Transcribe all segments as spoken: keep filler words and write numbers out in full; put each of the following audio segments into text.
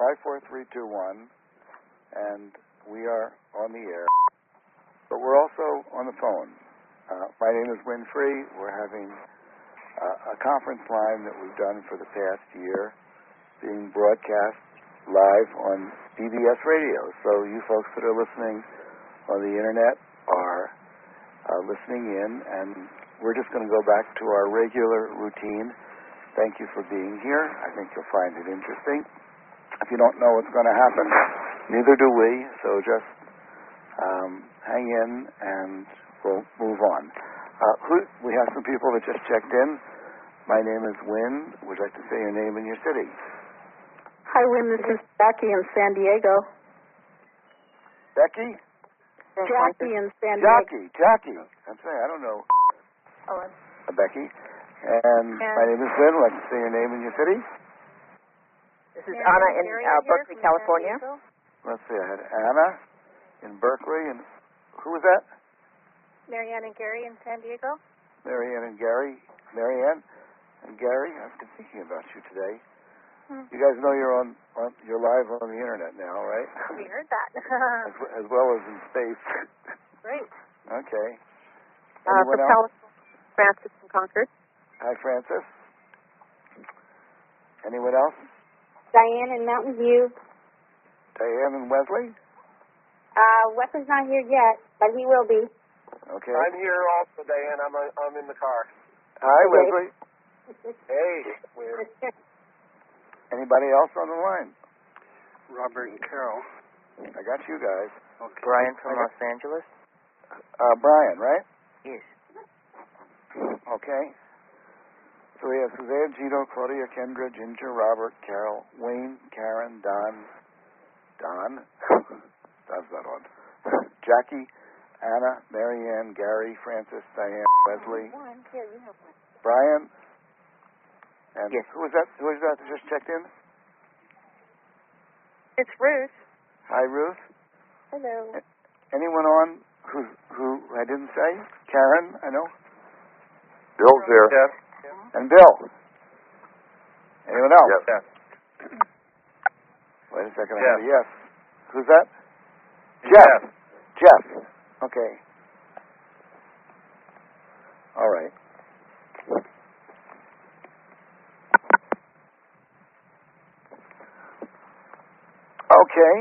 five four three two one, and we are on the air. But we're also on the phone. Uh, my name is Win Free. We're having uh, a conference line that we've done for the past year being broadcast live on B B S Radio. So you folks that are listening on the internet are uh, listening in, and we're just going to go back to our regular routine. Thank you for being here. I think you'll find it interesting. If you don't know what's going to happen, neither do we, so just um, hang in and we'll move on. Uh, who, we have some people that just checked in. My name is Win. Would you like to say your name and your city? Hi, Win. This is Jackie in San Diego. Becky? Jackie in San Diego. Jackie. Jackie. I'm saying, I don't know. Oh, Uh, Becky. And, and my name is Win. Would you like to say your name and your city? This is Anna in uh, Berkeley, California. Let's see. I had Anna in Berkeley. And who was that? Marianne and Gary in San Diego. Marianne and Gary. Marianne and Gary. I've been thinking about you today. Hmm. You guys know you're on, on you're live on the internet now, right? We heard that. as, as well as in space. Great. Okay. Uh, Anyone from else? California, Francis from Concord. Hi, Francis. Anyone else? Diane in Mountain View. Diane and Wesley? Uh, Wesley's not here yet, but he will be. Okay. I'm here also, Diane. I'm uh, I'm in the car. Hi, Okay. Wesley. Hey, we're Anybody else on the line? Robert and Carol. I got you guys. Okay. Brian from I got- Los Angeles. Uh, Brian, right? Yes. Okay. So we have Suzanne, Gino, Claudia, Kendra, Ginger, Robert, Carol, Wayne, Karen, Don, Don, Don's not on, Jackie, Anna, Marianne, Gary, Francis, Diane, Wesley, Brian, and Yes. who was that? Who was that that just checked in? It's Ruth. Hi, Ruth. Hello. Anyone on who who I didn't say? Karen, I know. Bill's here. Yes. And Bill. Anyone else? Yes. Wait a second. I Jeff. have a yes. Who's that? Jeff. Jeff. Okay. All right. Okay.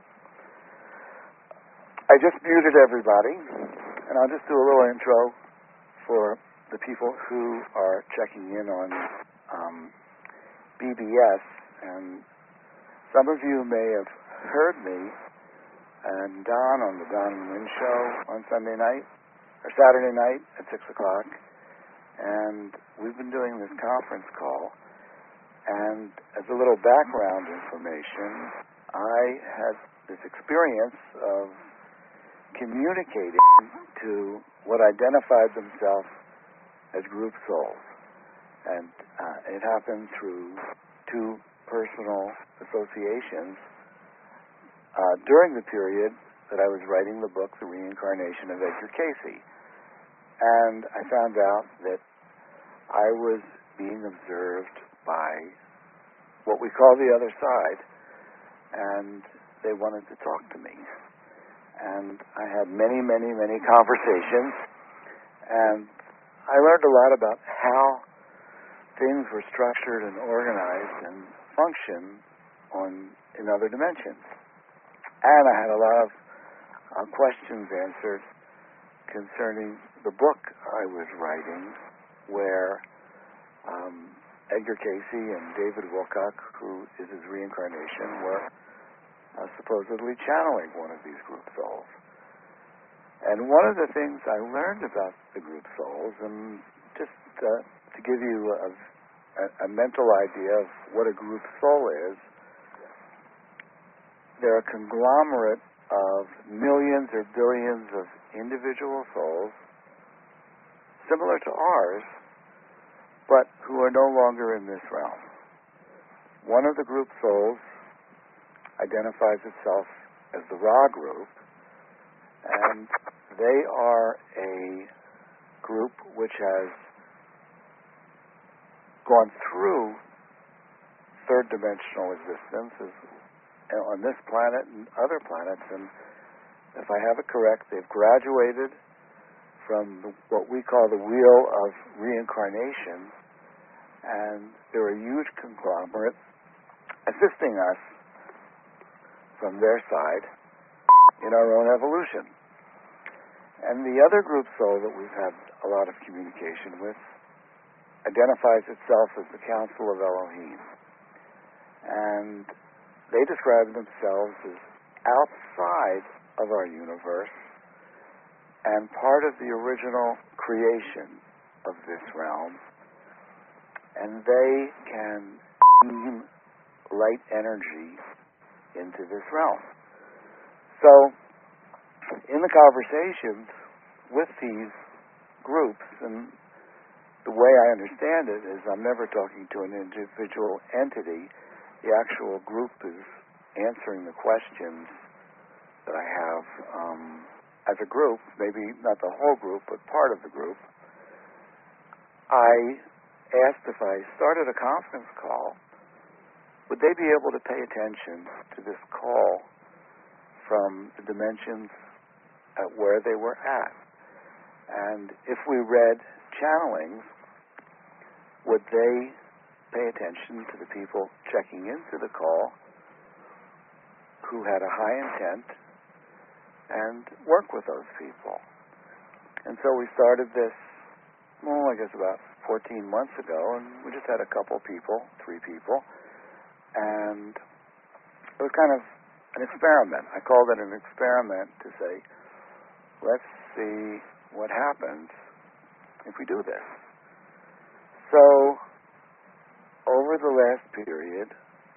I just muted everybody, and I'll just do a little intro for the people who are checking in on um, B B S, and some of you may have heard me and Don on the Don and Win show on Sunday night, or Saturday night at six o'clock, and we've been doing this conference call, and as a little background information, I had this experience of communicating to what identified themselves as group souls, and uh, it happened through two personal associations uh, during the period that I was writing the book, The Reincarnation of Edgar Cayce. And I found out that I was being observed by what we call the other side, and they wanted to talk to me. And I had many, many, many conversations, and I learned a lot about how things were structured and organized and function on in other dimensions. And I had a lot of uh, questions answered concerning the book I was writing, where um, Edgar Cayce and David Wilcock, who is his reincarnation, were uh, supposedly channeling one of these group souls. And one of the things I learned about the group souls, and just uh, to give you a, a, a mental idea of what a group soul is, they're a conglomerate of millions or billions of individual souls, similar to ours, but who are no longer in this realm. One of the group souls identifies itself as the Ra group, and they are a group which has gone through third dimensional existence, as on this planet and other planets. And if I have it correct, they've graduated from the, what we call the wheel of reincarnation, and they're a huge conglomerate assisting us from their side in our own evolution. And the other group soul that we've had a lot of communication with identifies itself as the Council of Elohim. And they describe themselves as outside of our universe and part of the original creation of this realm. And they can beam light energy into this realm. So, in the conversations with these groups, and the way I understand it is I'm never talking to an individual entity. The actual group is answering the questions that I have um, as a group, maybe not the whole group, but part of the group. I asked if I started a conference call, would they be able to pay attention to this call from the dimensions at where they were at? And if we read channelings, would they pay attention to the people checking into the call who had a high intent and work with those people? And so we started this, well, I guess about fourteen months ago, and we just had a couple people, three people, and it was kind of an experiment. I called it an experiment to say, let's see what happens if we do this. So, over the last period,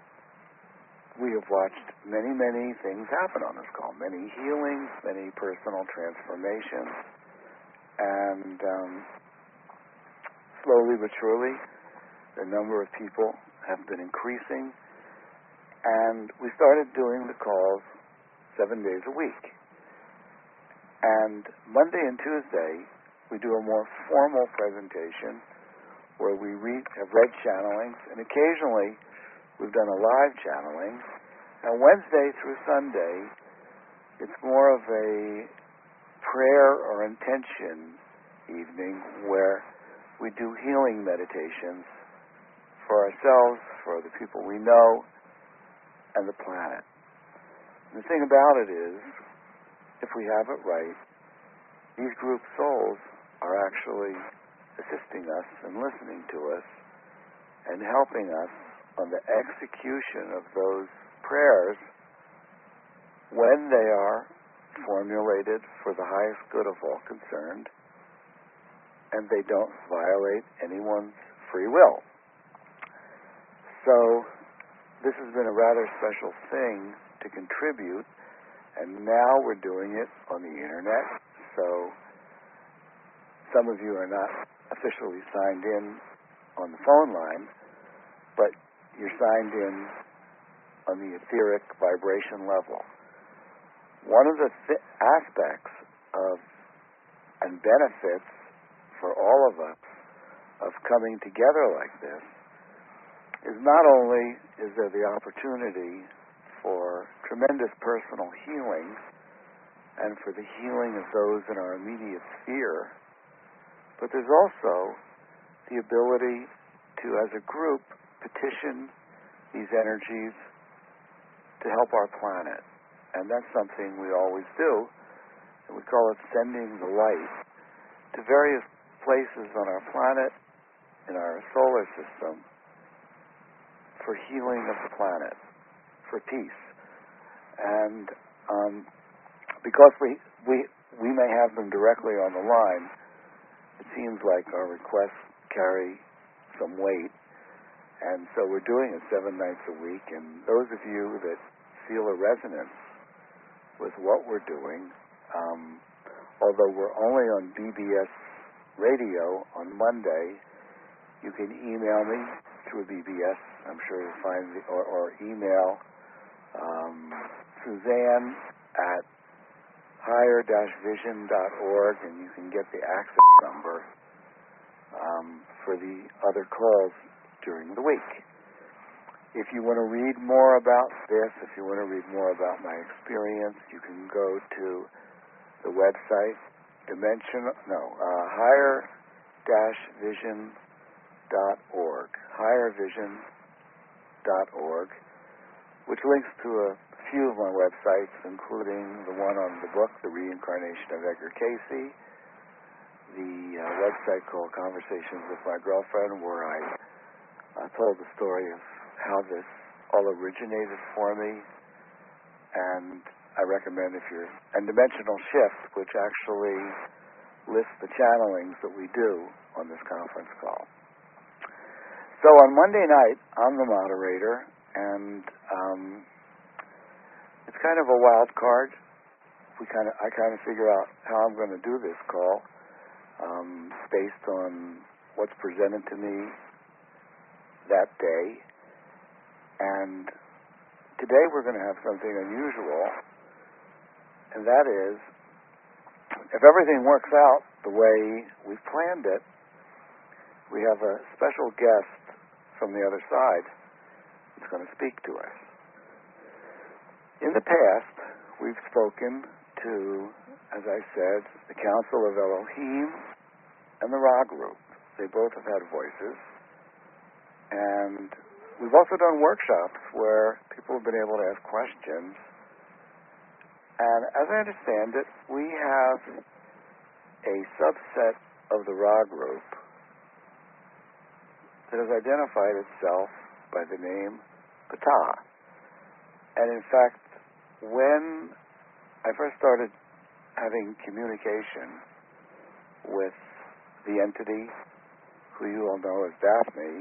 we have watched many, many things happen on this call. Many healings, many personal transformations, and um, slowly but surely, the number of people have been increasing, and we started doing the calls seven days a week. And Monday and Tuesday, we do a more formal presentation where we read, have read channelings, and occasionally we've done a live channeling. And Wednesday through Sunday, it's more of a prayer or intention evening where we do healing meditations for ourselves, for the people we know, and the planet. And the thing about it is, if we have it right, these group souls are actually assisting us and listening to us and helping us on the execution of those prayers when they are formulated for the highest good of all concerned and they don't violate anyone's free will. So this has been a rather special thing to contribute, and now we're doing it on the internet. So some of you are not officially signed in on the phone line, but you're signed in on the etheric vibration level. One of the th- aspects of and benefits for all of us of coming together like this is not only is there the opportunity for tremendous personal healing and for the healing of those in our immediate sphere, but there's also the ability to, as a group, petition these energies to help our planet. And that's something we always do. And we call it sending the light to various places on our planet, in our solar system, for healing of the planet, for peace. And um, because we, we, we may have them directly on the line, it seems like our requests carry some weight. And so we're doing it seven nights a week. And those of you that feel a resonance with what we're doing, um, although we're only on B B S radio on Monday, you can email me through B B S. I'm sure you'll find the, or, or email um, Suzanne at higher dash vision dot org, and you can get the access number um, for the other calls during the week. If you want to read more about this, if you want to read more about my experience, you can go to the website, dimension, no, uh, higher dash vision dot org, higher vision dot org, which links to a few of my websites, including the one on the book, The Reincarnation of Edgar Cayce, the uh, website called Conversations with My Girlfriend, where I uh, told the story of how this all originated for me, and I recommend if you're, and Dimensional Shift, which actually lists the channelings that we do on this conference call. So on Monday night, I'm the moderator, and um, it's kind of a wild card. We kind of, I kind of figure out how I'm going to do this call um, based on what's presented to me that day. And today we're going to have something unusual, and that is, if everything works out the way we've planned it, we have a special guest from the other side who's going to speak to us. In the past, we've spoken to, as I said, the Council of Elohim and the Ra Group. They both have had voices, and we've also done workshops where people have been able to ask questions. And as I understand it, we have a subset of the Ra Group that has identified itself by the name Ptah. And in fact, when I first started having communication with the entity who you all know as Daphne,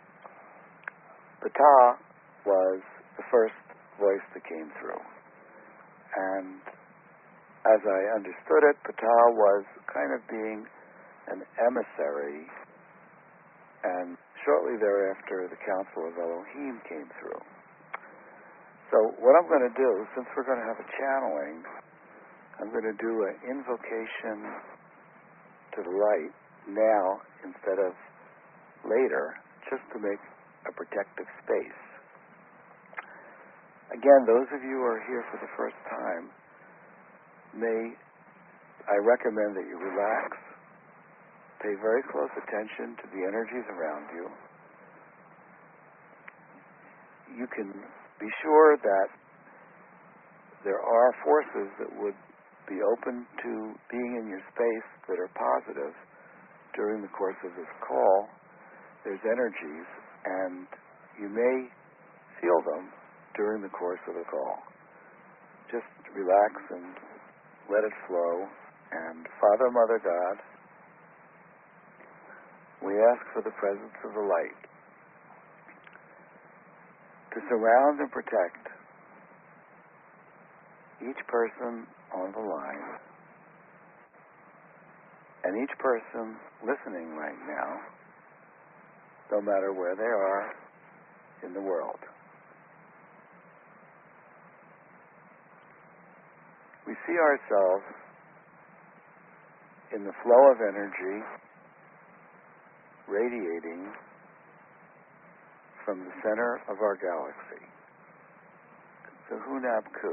Ptah was the first voice that came through. And as I understood it, Ptah was kind of being an emissary, and shortly thereafter the Council of Elohim came through. So what I'm going to do, since we're going to have a channeling, I'm going to do an invocation to the light now instead of later, just to make a protective space. Again, those of you who are here for the first time, may I recommend that you relax, pay very close attention to the energies around you. You can be sure that there are forces that would be open to being in your space that are positive during the course of this call. There's energies, and you may feel them during the course of the call. Just relax and let it flow. And Father, Mother, God, we ask for the presence of the light to surround and protect each person on the line and each person listening right now, no matter where they are in the world. We see ourselves in the flow of energy radiating from the center of our galaxy, the Hunab Ku.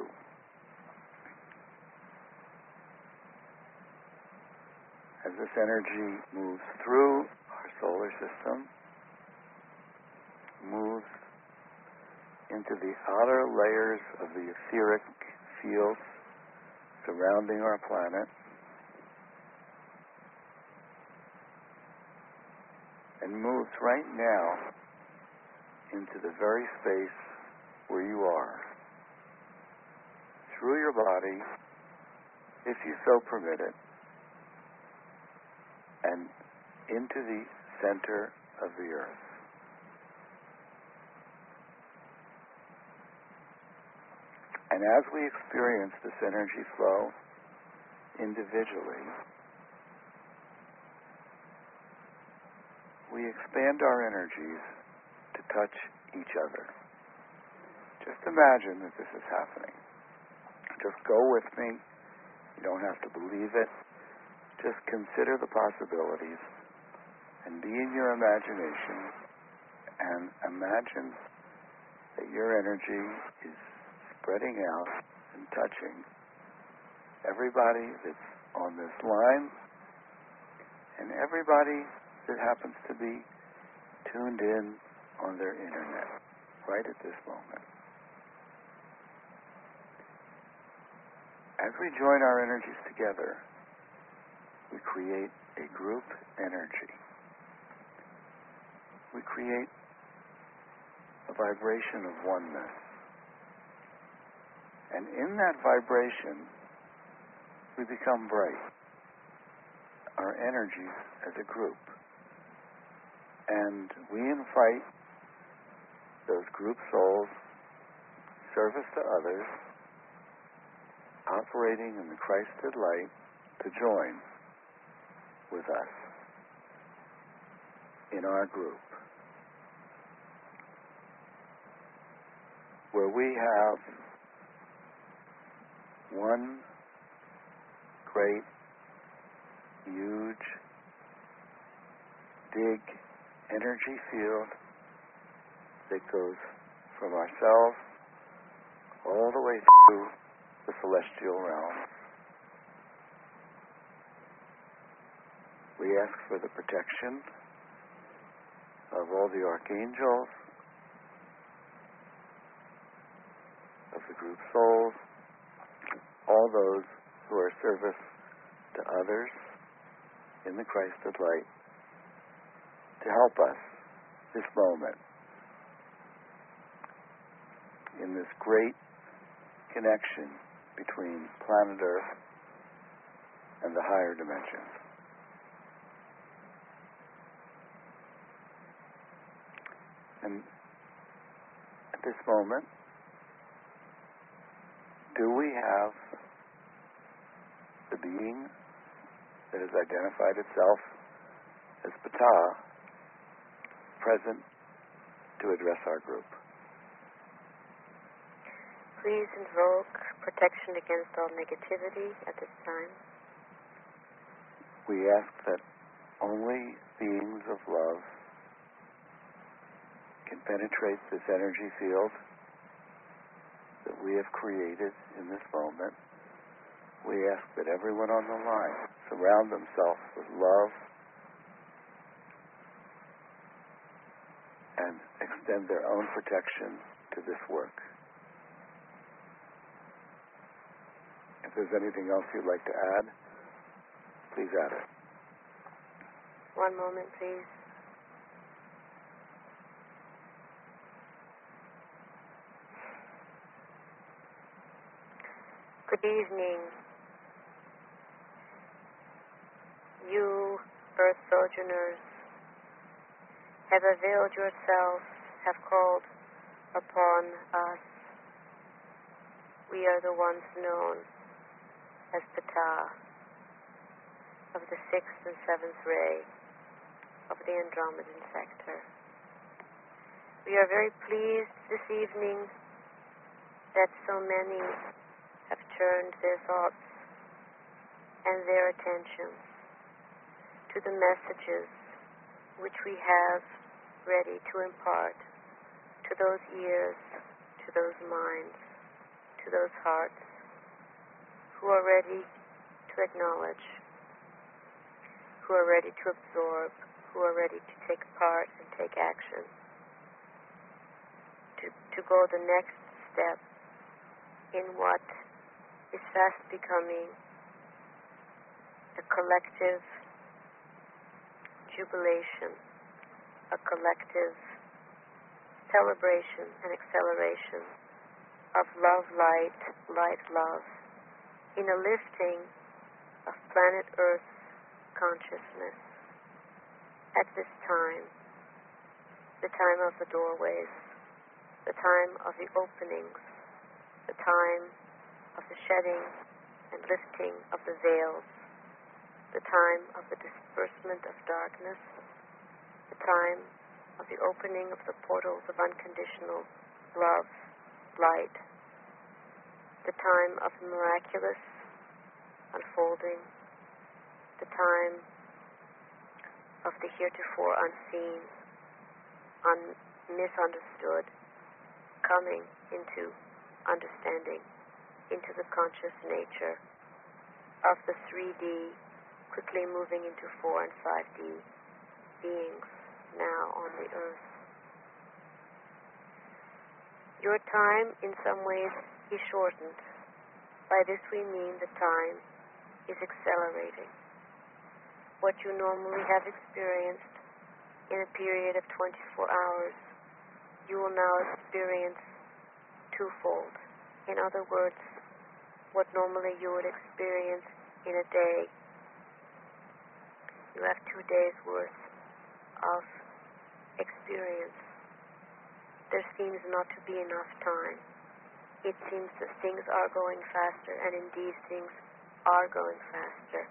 As this energy moves through our solar system, moves into the outer layers of the etheric fields surrounding our planet, and moves right now into the very space where you are, through your body, if you so permit it, and into the center of the earth. And as we experience this energy flow individually, we expand our energies to touch each other. Just imagine that this is happening. Just go with me. You don't have to believe it. Just consider the possibilities and be in your imagination and imagine that your energy is spreading out and touching everybody that's on this line and everybody that happens to be tuned in on their internet right at this moment. As we join our energies together, we create a group energy. We create a vibration of oneness. And in that vibration, we become bright. Our energies as a group. And we invite those group souls, service to others, operating in the Christed light, to join with us in our group, where we have one great, huge, big energy field that goes from ourselves all the way through the celestial realm. We ask for the protection of all the archangels, of the group souls, all those who are service to others in the Christed light, to help us this moment in this great connection between planet Earth and the higher dimensions. And at this moment, do we have the being that has identified itself as Ptah present to address our group? Please invoke protection against all negativity at this time. We ask that only beings of love can penetrate this energy field that we have created in this moment. We ask that everyone on the line surround themselves with love and extend their own protection to this work. If there's anything else you'd like to add, please add it. One moment, please. Good evening. You, Earth sojourners, have availed yourselves, have called upon us. We are the ones known as Ptah, of the sixth and seventh ray of the Andromedan sector. We are very pleased this evening that so many have turned their thoughts and their attentions to the messages which we have ready to impart to those ears, to those minds, to those hearts who are ready to acknowledge, who are ready to absorb, who are ready to take part and take action, to, to go the next step in what is fast becoming a collective jubilation, a collective celebration and acceleration of love, light, light, love, in a lifting of planet Earth's consciousness at this time, the time of the doorways, the time of the openings, the time of the shedding and lifting of the veils, the time of the disbursement of darkness, the time of the opening of the portals of unconditional love, light, the time of the miraculous unfolding, the time of the heretofore unseen, un- misunderstood, coming into understanding, into the conscious nature of the three D, quickly moving into four and five D beings now on the earth. Your time, in some ways, is shortened. By this we mean the time is accelerating. What you normally have experienced in a period of twenty-four hours, you will now experience twofold. In other words, what normally you would experience in a day, you have two days' worth of experience. There seems not to be enough time. It seems that things are going faster, and indeed things are going faster.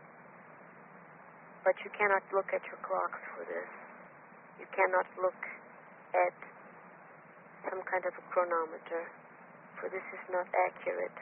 But you cannot look at your clocks for this. You cannot look at some kind of a chronometer, for this is not accurate.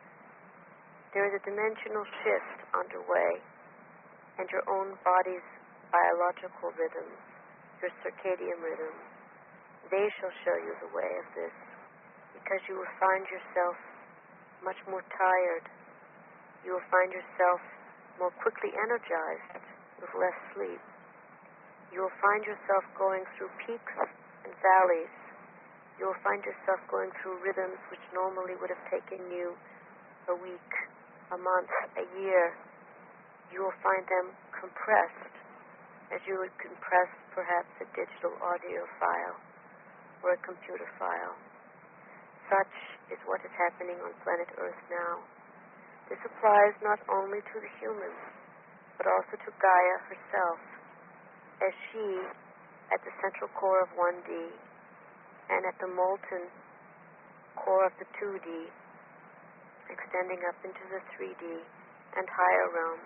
There is a dimensional shift underway, and your own body's biological rhythms, your circadian rhythms, they shall show you the way of this, because you will find yourself much more tired. You will find yourself more quickly energized with less sleep. You will find yourself going through peaks and valleys. You will find yourself going through rhythms which normally would have taken you a week, a month, a year. You will find them compressed, as you would compress perhaps a digital audio file or a computer file. Such is what is happening on planet Earth now. This applies not only to the humans, but also to Gaia herself, as she, at the central core of one D, and at the molten core of the two D, extending up into the three D and higher realms,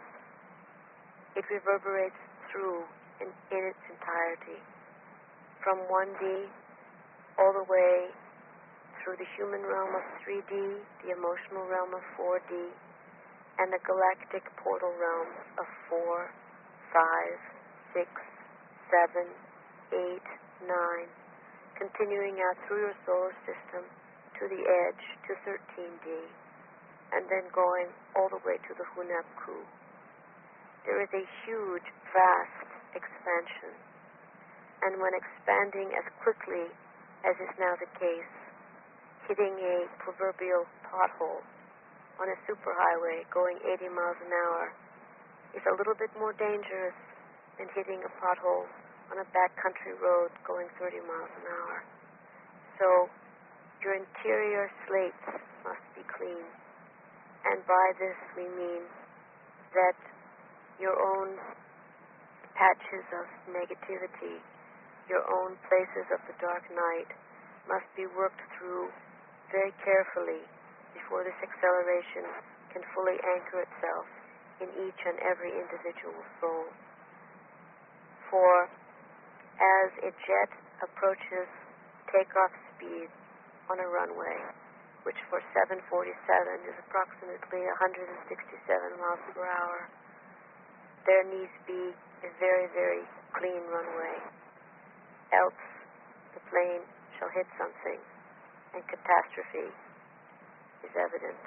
it reverberates through in, in its entirety, from one D all the way through the human realm of three D, the emotional realm of four D, and the galactic portal realms of four, five, six, seven, eight, nine, continuing out through your solar system to the edge, to thirteen D, and then going all the way to the Hunab Ku. There is a huge, vast expansion, and when expanding as quickly as is now the case, hitting a proverbial pothole on a superhighway going eighty miles an hour is a little bit more dangerous than hitting a pothole on a backcountry road going thirty miles an hour. So your interior slates must be clean, and by this we mean that your own patches of negativity, your own places of the dark night, must be worked through very carefully before this acceleration can fully anchor itself in each and every individual soul. For as a jet approaches takeoff speed on a runway, which for seven forty-seven is approximately one hundred sixty-seven miles per hour, there needs be a very, very clean runway, else the plane shall hit something and catastrophe is evident.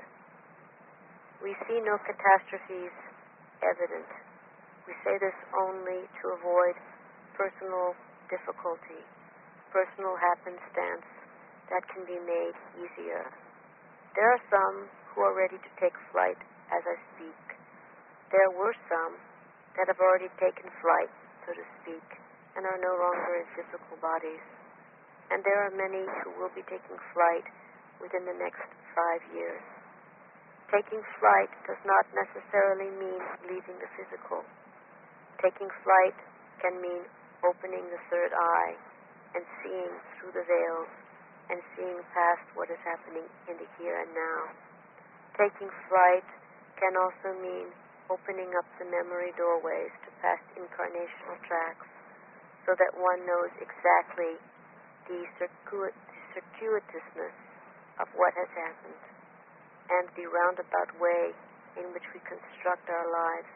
We see no catastrophes evident. We say this only to avoid personal difficulty, personal happenstance that can be made easier. There are some who are ready to take flight as I speak. There were some that have already taken flight, so to speak, and are no longer in physical bodies. And there are many who will be taking flight within the next five years. Taking flight does not necessarily mean leaving the physical. Taking flight can mean opening the third eye and seeing through the veils and seeing past what is happening in the here and now. Taking flight can also mean opening up the memory doorways to past incarnational tracks so that one knows exactly the circuit, circuitousness of what has happened and the roundabout way in which we construct our lives,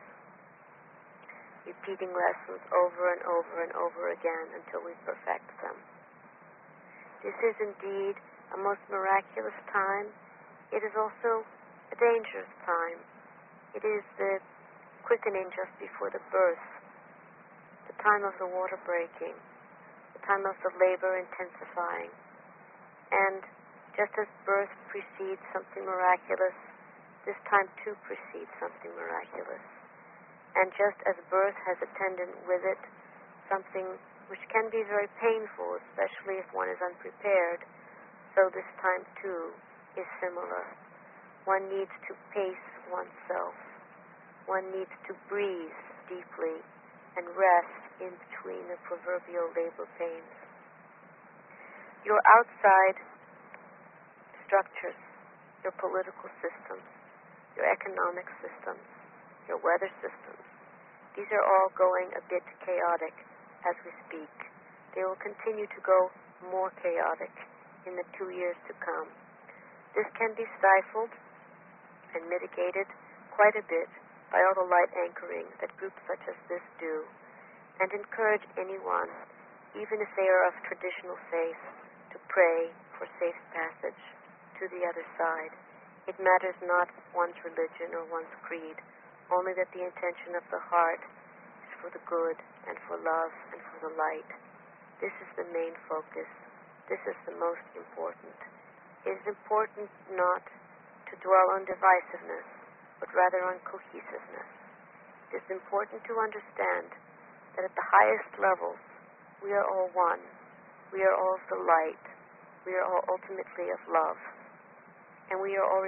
repeating lessons over and over and over again until we perfect them. This is indeed a most miraculous time, it is also a dangerous time. It is the quickening just before the birth, the time of the water breaking, the time of the labor intensifying. And just as birth precedes something miraculous, this time too precedes something miraculous. And just as birth has attendant with it something which can be very painful, especially if one is unprepared, so this time too is similar. One needs to pace oneself. One needs to breathe deeply and rest in between the proverbial labor pains. Your outside structures, your political systems, your economic systems, your weather systems, these are all going a bit chaotic as we speak. They will continue to go more chaotic in the two years to come. This can be stifled and mitigated quite a bit by all the light anchoring that groups such as this do, and encourage anyone, even if they are of traditional faith, to pray for safe passage to the other side. It matters not one's religion or one's creed, only that the intention of the heart is for the good and for love and for the light. This is the main focus. This is the most important. It is important not to dwell on divisiveness, but rather on cohesiveness. It is important to understand that at the highest levels, we are all one. We are all of the light. We are all ultimately of love. And we are all...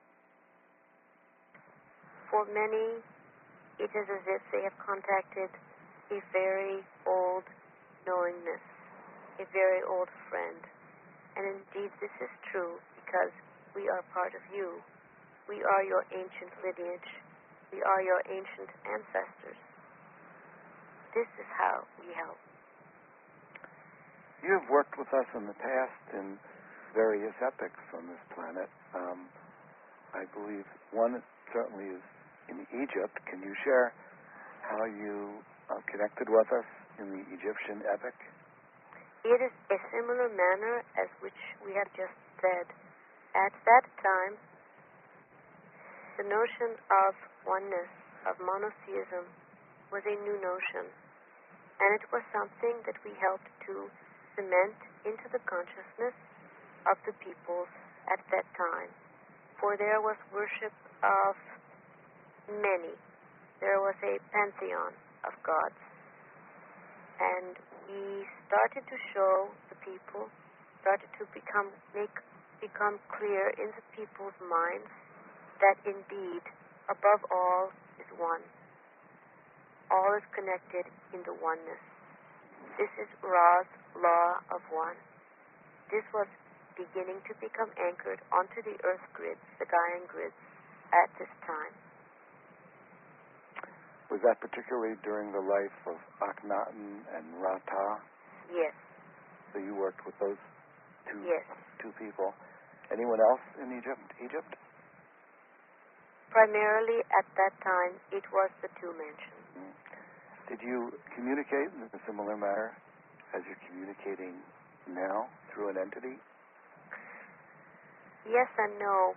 For many, it is as if they have contacted a very old knowingness, a very old friend. And indeed, this is true because we are part of you. We are your ancient lineage. We are your ancient ancestors. This is how we help. You have worked with us in the past in various epics on this planet. Um, I believe one certainly is in Egypt. Can you share how you uh, connected with us in the Egyptian epic? It is a similar manner as which we have just said. At that time, the notion of oneness, of monotheism, was a new notion, and it was something that we helped to cement into the consciousness of the peoples at that time. For there was worship of many. There was a pantheon of gods. And we started to show the people, started to become make become clear in the people's minds that indeed, above all, is one. All is connected in the oneness. This is Ra's law of one. This was beginning to become anchored onto the earth grids, the Gaian grids, at this time. Was that particularly during the life of Akhenaten and Ra-Ta? Yes. So you worked with those two yes. two people. Anyone else in Egypt? Egypt? Primarily at that time, it was the two mentioned. Mm. Did you communicate in a similar manner as you're communicating now through an entity? Yes and no.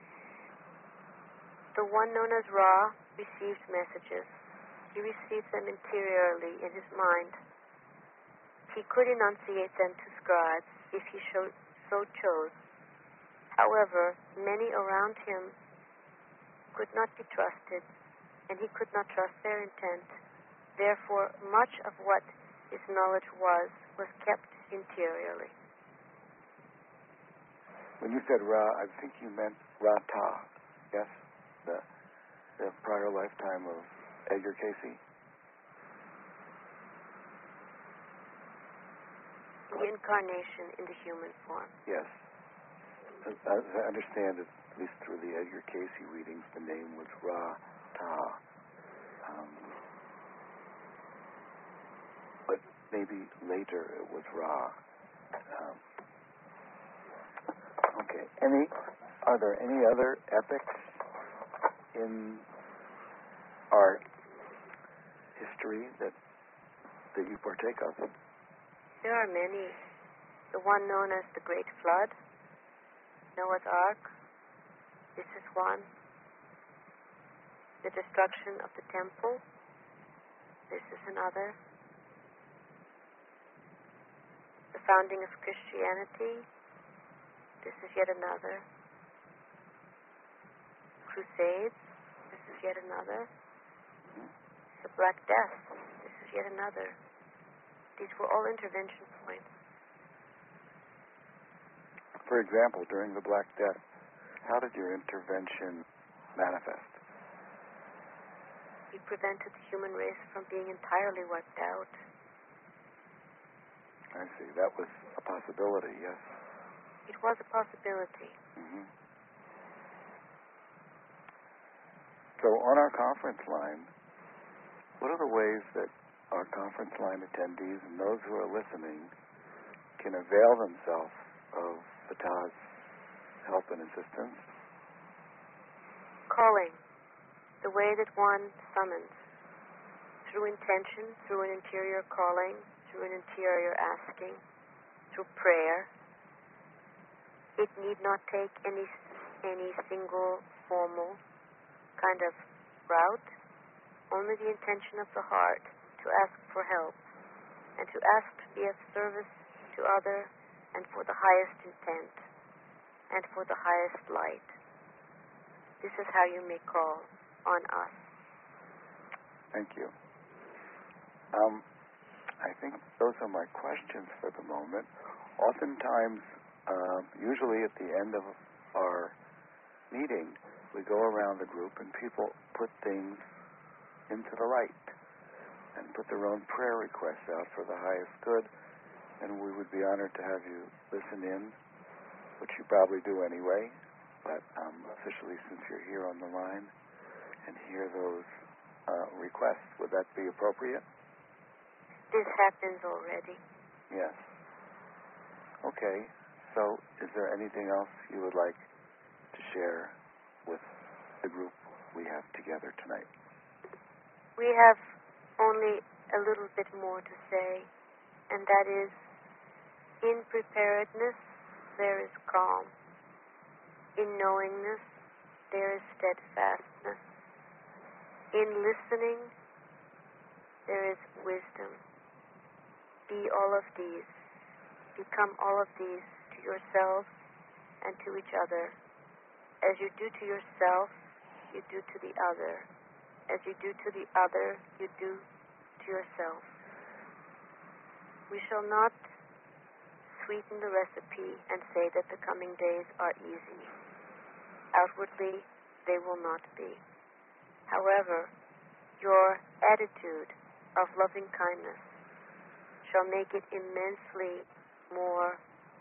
The one known as Ra received messages. He received them interiorly in his mind. He could enunciate them to scribes if he so, so chose. However, many around him could not be trusted, and he could not trust their intent. Therefore, much of what his knowledge was, was kept interiorly. When you said Ra, I think you meant Ra-Ta, yes? The, the prior lifetime of Edgar Cayce. The incarnation in the human form. Yes. As I understand it, at least through the Edgar Cayce readings, the name was Ra-Ta. Um, but maybe later it was Ra. Um, okay. Any? Are there any other epics in our history that that you partake of? There are many. The one known as the Great Flood, Noah's Ark. This is one. The destruction of the temple. This is another. The founding of Christianity. This is yet another. Crusades. This is yet another. The Black Death. This is yet another. These were all intervention points. For example, during the Black Death, how did your intervention manifest? We prevented the human race from being entirely wiped out. I see. That was a possibility, yes. It was a possibility. Mm-hmm. So on our conference line, what are the ways that our conference line attendees and those who are listening can avail themselves of Fatah's help and assistance? Calling. The way that one summons. Through intention, through an interior calling, through an interior asking, through prayer. It need not take any any single formal kind of route. Only the intention of the heart to ask for help and to ask to be of service to other and for the highest intent and for the highest light. This is how you may call on us. Thank you. Um, I think those are my questions for the moment. Oftentimes, uh, usually at the end of our meeting, we go around the group and people put things into the light and put their own prayer requests out for the highest good, and we would be honored to have you listen in, which you probably do anyway, but um, officially since you're here on the line, and hear those uh, requests. Would that be appropriate? This happens already. Yes. Okay. So is there anything else you would like to share with the group we have together tonight? We have only a little bit more to say, and that is, in preparedness there is calm. In knowingness there is steadfastness. In listening, there is wisdom. Be all of these. Become all of these to yourselves and to each other. As you do to yourself, you do to the other. As you do to the other, you do to yourself. We shall not sweeten the recipe and say that the coming days are easy. Outwardly, they will not be. However, your attitude of loving kindness shall make it immensely more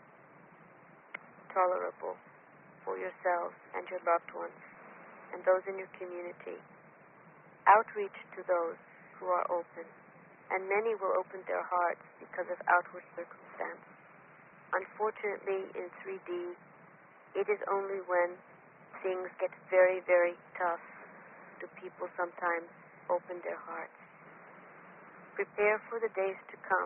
tolerable for yourselves and your loved ones and those in your community. Outreach to those who are open, and many will open their hearts because of outward circumstance. Unfortunately, in three D, it is only when things get very, very tough do people sometimes open their hearts. Prepare for the days to come.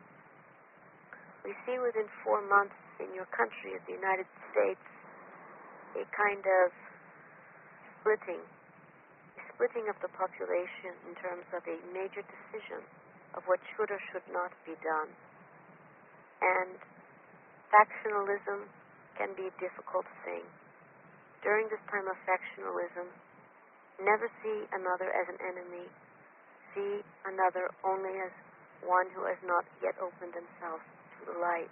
We see within four months in your country, of the United States, a kind of splitting, a splitting of the population in terms of a major decision of what should or should not be done. And factionalism can be a difficult thing. During this time of factionalism, never see another as an enemy. See another only as one who has not yet opened themselves to the light.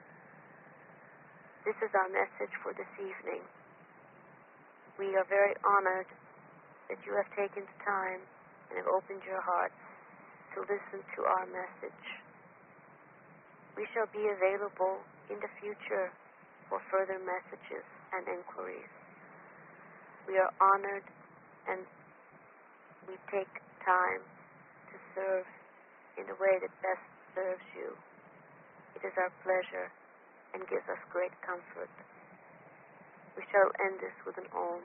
This is our message for this evening. We are very honored that you have taken the time and have opened your hearts to listen to our message. We shall be available in the future for further messages and inquiries. We are honored and we take time to serve in the way that best serves you. It is our pleasure and gives us great comfort. We shall end this with an Om.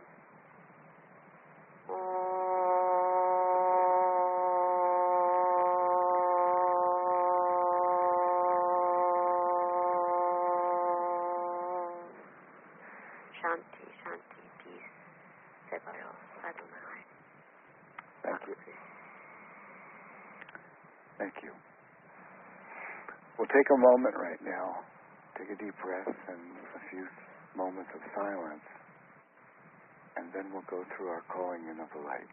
you. Thank you. We'll take a moment right now. Take a deep breath and a few moments of silence. And then we'll go through our calling in of the light.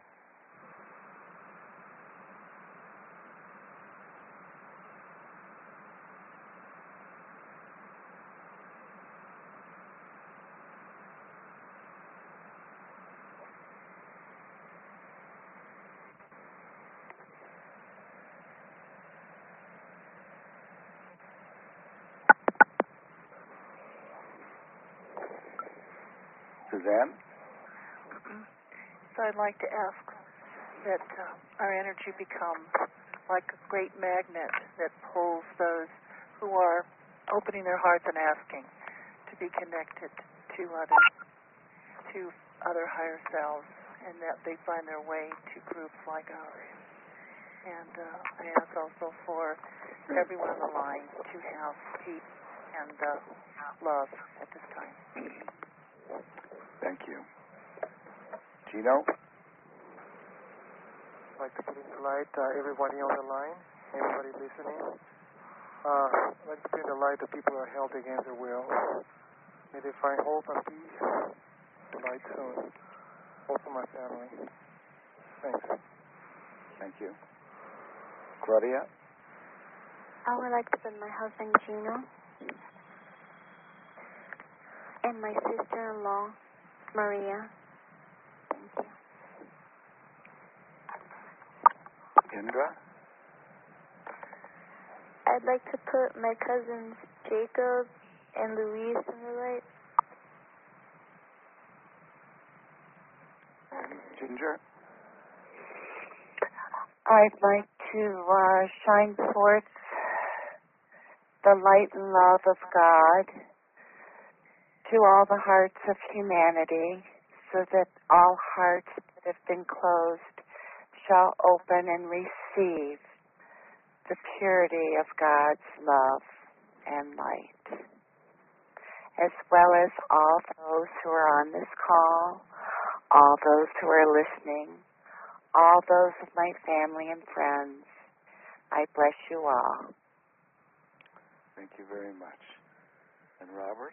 Suzanne? So I'd like to ask that uh, our energy become like a great magnet that pulls those who are opening their hearts and asking to be connected to others, to other higher selves, and that they find their way to groups like ours. And uh, I ask also for everyone on the line to have peace and uh, love at this time. Thank you. Gino? I'd like to put into light uh, everybody on the line, everybody listening. Uh, I'd like to put into light that people are held against their will. May they find hope and peace, the light soon. Hope for my family. Thanks. Thank you. Claudia? I would like to put my husband Gino and my sister-in-law Maria. Thank you. Indra? I'd like to put my cousins Jacob and Louise in the light. And Ginger? I'd like to uh, shine forth the light and love of God to all the hearts of humanity, so that all hearts that have been closed shall open and receive the purity of God's love and light, as well as all those who are on this call, all those who are listening, all those of my family and friends. I bless you all. Thank you very much. And Robert?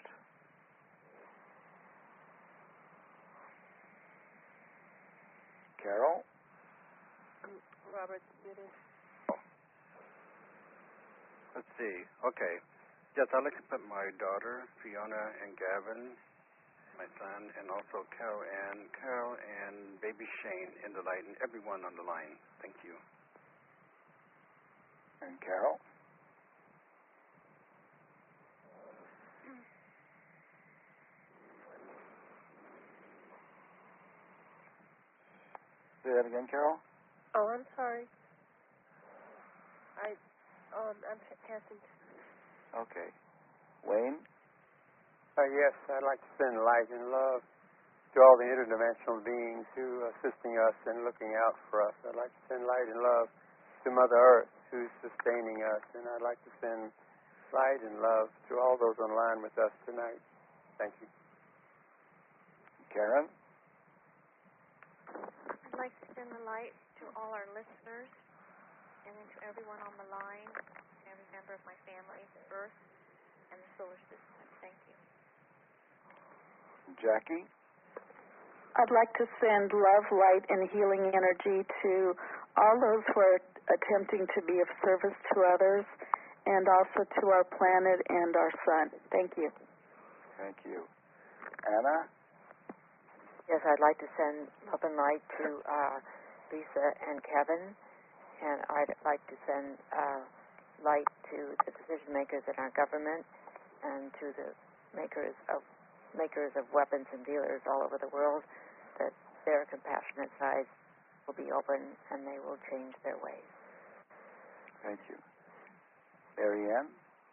Carol? Robert, it is. Let's see. Okay. Yes, I'd like to put my daughter, Fiona, and Gavin, my son, and also Carol and Carol and baby Shane in the light, and everyone on the line. Thank you. And Carol? Say that again, Carol? Oh, I'm sorry. I, um, I'm passing. Okay. Wayne? Uh, yes, I'd like to send light and love to all the interdimensional beings who are assisting us and looking out for us. I'd like to send light and love to Mother Earth, who's sustaining us, and I'd like to send light and love to all those online with us tonight. Thank you. Karen? I'd like to send the light to all our listeners and then to everyone on the line, every member of my family, the Earth, and the solar system. Thank you. Jackie? I'd like to send love, light, and healing energy to all those who are attempting to be of service to others, and also to our planet and our sun. Thank you. Thank you. Anna? Yes, I'd like to send love and light to uh, Lisa and Kevin, and I'd like to send uh, light to the decision makers in our government and to the makers of makers of weapons and dealers all over the world, that their compassionate sides will be open and they will change their ways. Thank you. Marianne?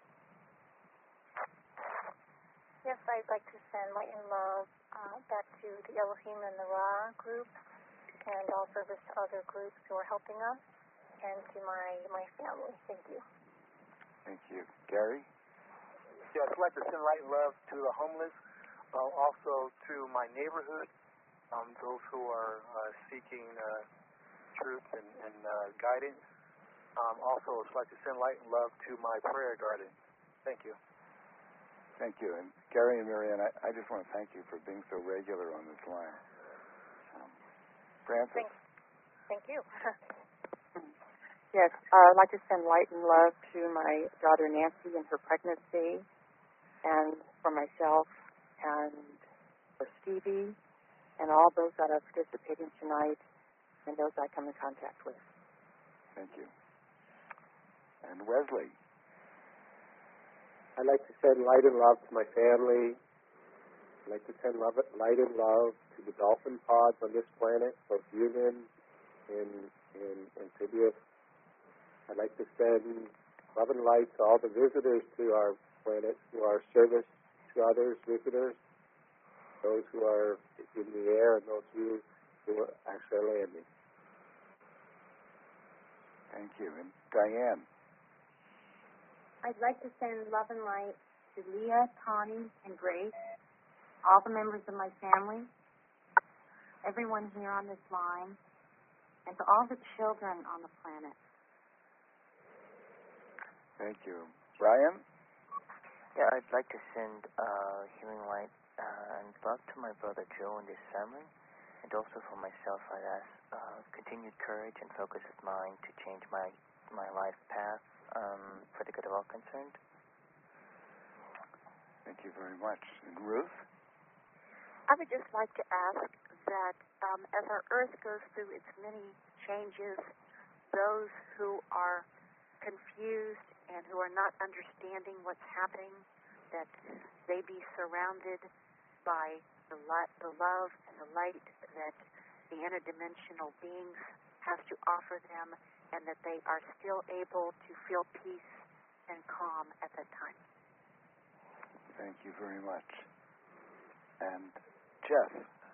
Yes, I'd like to send light and love uh, back to the Elohim and the Ra group, and all service to other groups who are helping us, and to my, my family. Thank you. Thank you. Gary? Yes, I'd like to send light and love to the homeless, uh, also to my neighborhood, um, those who are uh, seeking uh, truth and, and uh, guidance. Um, also, I'd like to send light and love to my prayer garden. Thank you. Thank you. And Gary and Marianne, I, I just want to thank you for being so regular on this line. Um, Frances? Thanks. Thank you. Yes, uh, I'd like to send light and love to my daughter Nancy in her pregnancy, and for myself, and for Stevie, and all those that are participating tonight, and those I come in contact with. Thank you. And Wesley? I'd like to send light and love to my family. I'd like to send love, light and love to the dolphin pods on this planet, both human and, and amphibious. I'd like to send love and light to all the visitors to our planet, to our service to others, visitors, those who are in the air and those who, who are actually landing. Thank you. And Diane? I'd like to send love and light to Leah, Connie, and Grace, all the members of my family, everyone here on this line, and to all the children on the planet. Thank you. Brian? Yeah, I'd like to send uh, healing light uh, and love to my brother Joe and his family, and also for myself, I'd ask uh, continued courage and focus of mind to change my, my life path um, for the good of all concerned. Thank you very much. And Ruth? I would just like to ask that um, as our Earth goes through its many changes, those who are confused and who are not understanding what's happening, that they be surrounded by the, li- the love and the light that the interdimensional beings have to offer them, and that they are still able to feel peace and calm at that time. Thank you very much. And Jeff?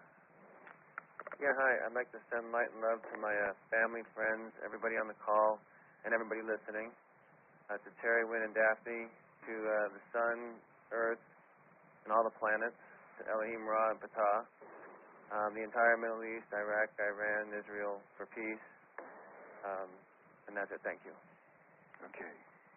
Yeah, hi. I'd like to send light and love to my uh, family, friends, everybody on the call, and everybody listening. Uh, to Terry, Wynn, and Daphne, to uh, the sun, Earth, and all the planets, to Elohim, Ra, and Ptah, um, the entire Middle East, Iraq, Iran, Israel, for peace. Um, and that's it. Thank you. Okay.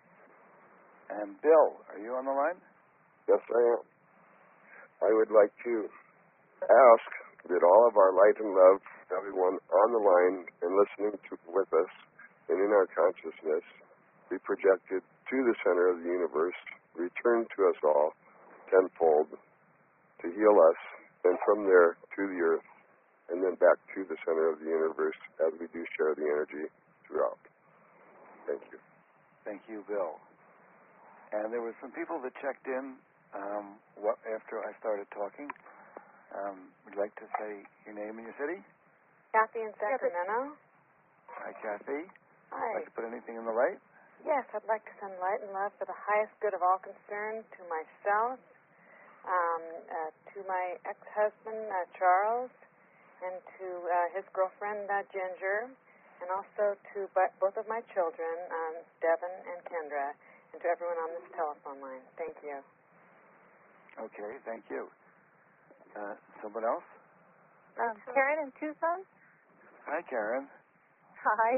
And Bill, are you on the line? Yes, I am. I would like to ask that all of our light and love, everyone on the line and listening to with us and in our consciousness, be projected to the center of the universe, return to us all tenfold to heal us, and from there to the earth, and then back to the center of the universe as we do share the energy throughout. Thank you. Thank you, Bill. And there were some people that checked in um, what, after I started talking. Um, would you like to say your name and your city? Kathy in Sacramento. Hi, Kathy. Hi. Would you like to put anything in the light? Yes, I'd like to send light and love for the highest good of all concerned to myself, um, uh, to my ex-husband, uh, Charles, and to uh, his girlfriend, uh, Ginger, and also to b- both of my children, um, Devin and Kendra, and to everyone on this telephone line. Thank you. Okay, thank you. Uh, someone else? Um, Karen in Tucson. Hi, Karen. Hi.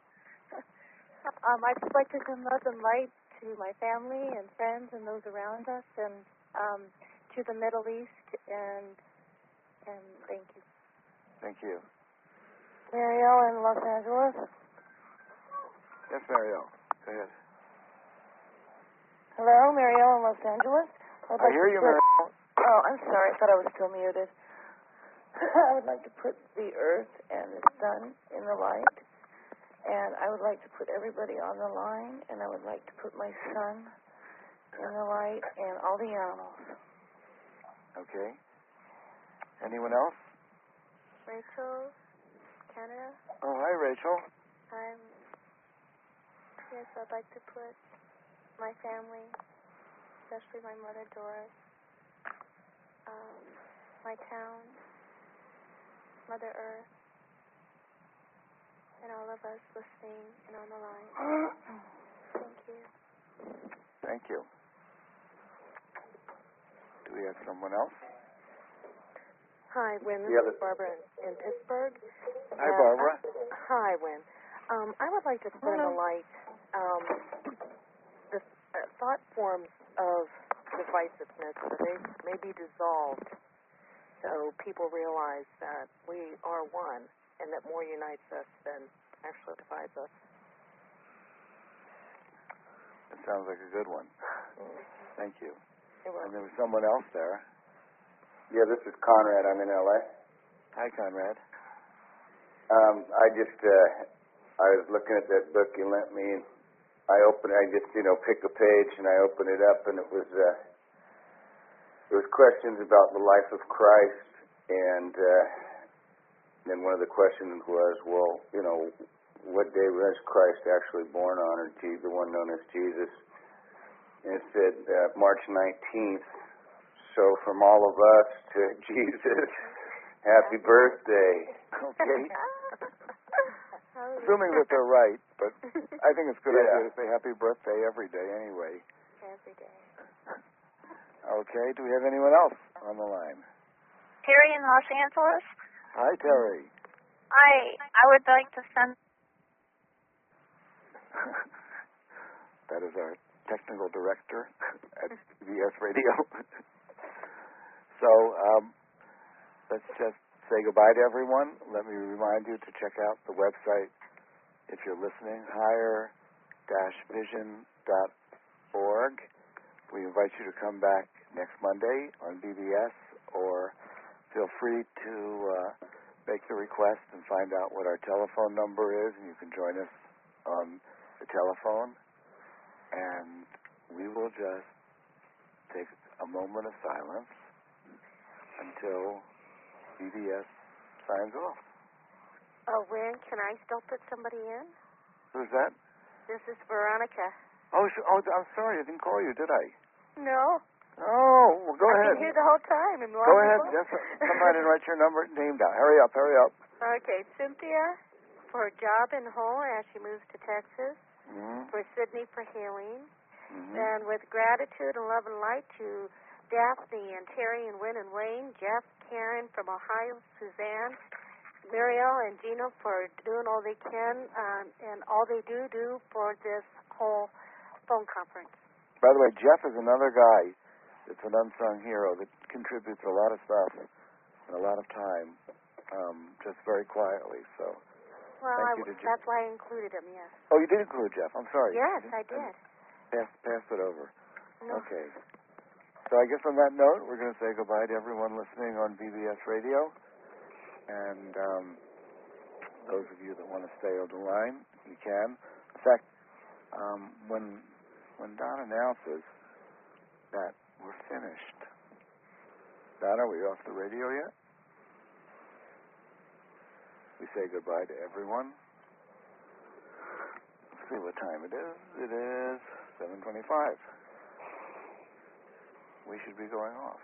um, I'd just like to send love and light to my family and friends and those around us, and um, to the Middle East, and and thank you. Thank you. Mariel in Los Angeles. Yes, Mariel. Go ahead. Hello, Mariel in Los Angeles. I'd I like hear to you, put, Mariel. Oh, I'm sorry. I thought I was still muted. I would like to put the earth and the sun in the light, and I would like to put everybody on the line, and I would like to put my son in the light and all the animals. Okay. Anyone else? Rachel, Canada. Oh, hi, Rachel. I'm. Yes, I'd like to put my family, especially my mother Doris, um, my town, Mother Earth, and all of us listening and on the line. Thank you. Thank you. Do we have someone else? Hi, Wynn. This Yeah, is Barbara in, in Pittsburgh. Hi, Uh, Barbara. I, Hi, Wynn. Um, I would like to put in the light um, the uh, thought forms of divisiveness, that they may be dissolved, so people realize that we are one and that more unites us than actually divides us. That sounds like a good one. Thank you. You're welcome. And there was someone else there. Yeah, this is Conrad. I'm in L A. Hi, Conrad. Um, I just, uh, I was looking at that book you lent me, and I opened, I just, you know, pick a page and I open it up, and it was, uh, it was questions about the life of Christ, and uh, then one of the questions was, well, you know, what day was Christ actually born on, or Je- the one known as Jesus? And it said uh, March nineteenth. So from all of us to Jesus, happy birthday. Okay. Assuming that they're right, but I think it's a good Yeah. idea to say happy birthday every day anyway. Every day. Okay, do we have anyone else on the line? Terry in Los Angeles. Hi, Terry. I I would like to send. That is our technical director at B B S Radio. So um, let's just say goodbye to everyone. Let me remind you to check out the website if you're listening, higher dash vision dot org. We invite you to come back next Monday on B B S, or feel free to uh, make the request and find out what our telephone number is, and you can join us on the telephone. And we will just take a moment of silence until B B S signs off. Oh, Wynn, can I still put somebody in? Who's that? This is Veronica. Oh, sh- oh, I'm sorry, I didn't call you, did I? No. Oh, well, go I've ahead. been here the whole time. And Go ahead. Just come right and write your number name down. Hurry up, hurry up. Okay, Cynthia for a job in Hull as she moves to Texas. Mm-hmm. For Sydney for healing. Mm-hmm. And with gratitude and love and light to Daphne and Terry and Wynn and Wayne, Jeff, Karen from Ohio, Suzanne, Muriel and Gino for doing all they can um, and all they do do for this whole phone conference. By the way, Jeff is another guy that's an unsung hero that contributes a lot of stuff and a lot of time, um, just very quietly. So, well, thank I, you to Jeff. that's why I included him, yes. Oh, you did include Jeff. I'm sorry. Yes, I did. Pass, pass it over. No. Okay. So I guess on that note, we're going to say goodbye to everyone listening on B B S Radio. And um, those of you that want to stay on the line, you can. In fact, um, when when Don announces that we're finished, Don, are we off the radio yet? We say goodbye to everyone. Let's see what time it is. It is seven twenty-five. We should be going off.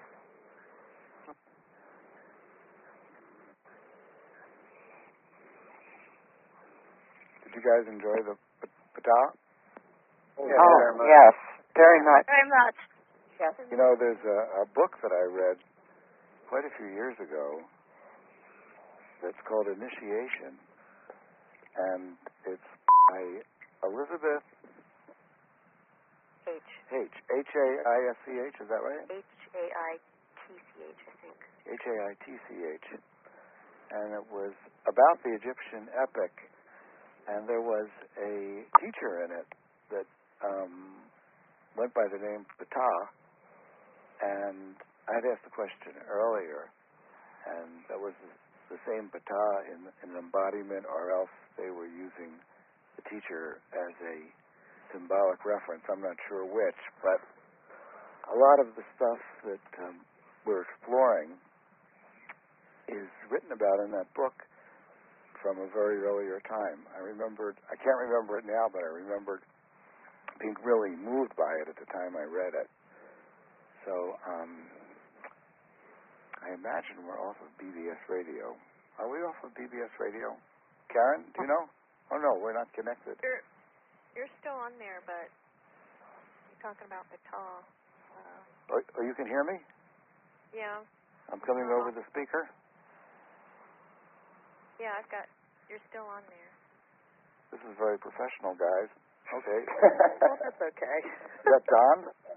Did you guys enjoy the pata? Oh, yes, very much. Very much. Yes. You know, there's a, a book that I read quite a few years ago that's called Initiation, and it's by Elizabeth H. H. H A I S C H, is that right? H A I T C H, I think. H A I T C H. And it was about the Egyptian epic, and there was a teacher in it that um, went by the name Ptah, and I had asked the question earlier, and that was the, the same Ptah in, in embodiment, or else they were using the teacher as a symbolic reference. I'm not sure which, but a lot of the stuff that um, we're exploring is written about in that book from a very earlier time. I remembered, I can't remember it now, but I remembered being really moved by it at the time I read it. So um, I imagine we're off of B B S Radio. Are we off of B B S Radio? Karen, do you know? Oh, no, we're not connected. You're, you're still on there, but you're talking about the tall. Uh, Oh, oh, you can hear me? yeah. I'm coming over the speaker. Yeah, I've got, you're still on there. This is very professional, guys. Okay. Well, that's okay. Is that Don?